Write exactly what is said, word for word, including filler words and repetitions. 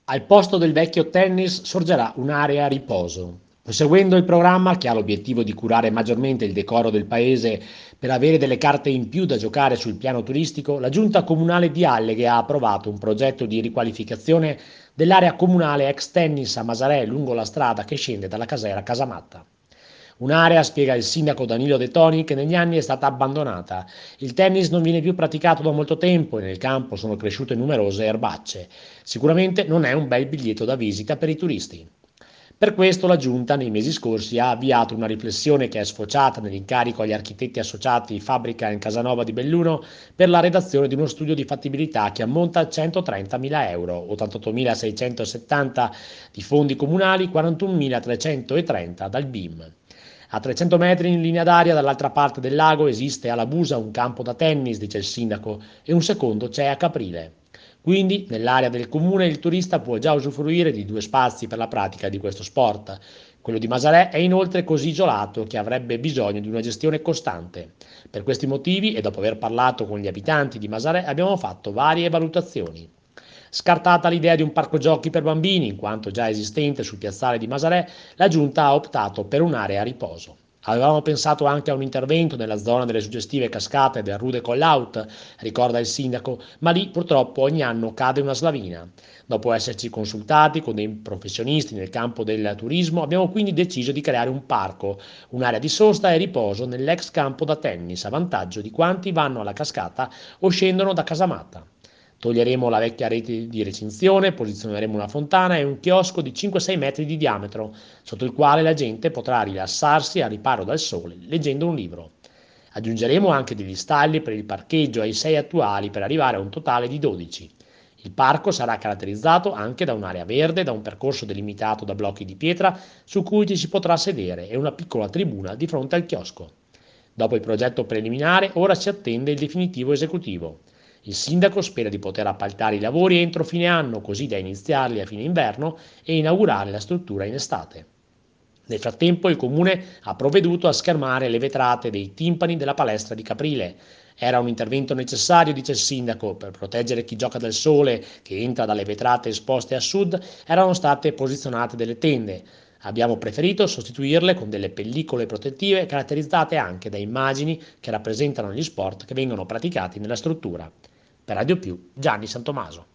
Al posto del vecchio tennis sorgerà un'area riposo. Proseguendo il programma, che ha l'obiettivo di curare maggiormente il decoro del paese per avere delle carte in più da giocare sul piano turistico, la Giunta Comunale di Alleghe ha approvato un progetto di riqualificazione dell'area comunale ex tennis a Masarè lungo la strada che scende dalla casera Casamatta. Un'area, spiega il sindaco Danilo De Toni, che negli anni è stata abbandonata. Il tennis non viene più praticato da molto tempo e nel campo sono cresciute numerose erbacce. Sicuramente non è un bel biglietto da visita per i turisti. Per questo la Giunta nei mesi scorsi ha avviato una riflessione che è sfociata nell'incarico agli architetti associati Fabbrica in Casanova di Belluno per la redazione di uno studio di fattibilità che ammonta a centotrentamila euro, ottantottomilaseicentosettanta di fondi comunali, quarantunomilatrecentotrenta dal B I M. A trecento metri in linea d'aria dall'altra parte del lago esiste a Labusa un campo da tennis, dice il sindaco, e un secondo c'è a Caprile. Quindi nell'area del comune il turista può già usufruire di due spazi per la pratica di questo sport. Quello di Masarè è inoltre così isolato che avrebbe bisogno di una gestione costante. Per questi motivi e dopo aver parlato con gli abitanti di Masarè abbiamo fatto varie valutazioni. Scartata l'idea di un parco giochi per bambini, in quanto già esistente sul piazzale di Masarè, la Giunta ha optato per un'area a riposo. Avevamo pensato anche a un intervento nella zona delle suggestive cascate del Rude Collout, ricorda il sindaco, ma lì purtroppo ogni anno cade una slavina. Dopo esserci consultati con dei professionisti nel campo del turismo, abbiamo quindi deciso di creare un parco, un'area di sosta e riposo nell'ex campo da tennis, a vantaggio di quanti vanno alla cascata o scendono da Casamatta. Toglieremo la vecchia rete di recinzione, posizioneremo una fontana e un chiosco di cinque sei metri di diametro, sotto il quale la gente potrà rilassarsi a riparo dal sole leggendo un libro. Aggiungeremo anche degli stalli per il parcheggio ai sei attuali per arrivare a un totale di dodici. Il parco sarà caratterizzato anche da un'area verde, da un percorso delimitato da blocchi di pietra su cui ci si potrà sedere e una piccola tribuna di fronte al chiosco. Dopo il progetto preliminare, ora si attende il definitivo esecutivo. Il sindaco spera di poter appaltare i lavori entro fine anno, così da iniziarli a fine inverno e inaugurare la struttura in estate. Nel frattempo il comune ha provveduto a schermare le vetrate dei timpani della palestra di Caprile. Era un intervento necessario, dice il sindaco, per proteggere chi gioca dal sole che entra dalle vetrate esposte a sud, erano state posizionate delle tende. Abbiamo preferito sostituirle con delle pellicole protettive caratterizzate anche da immagini che rappresentano gli sport che vengono praticati nella struttura. Per Radio Più, Gianni Santomaso.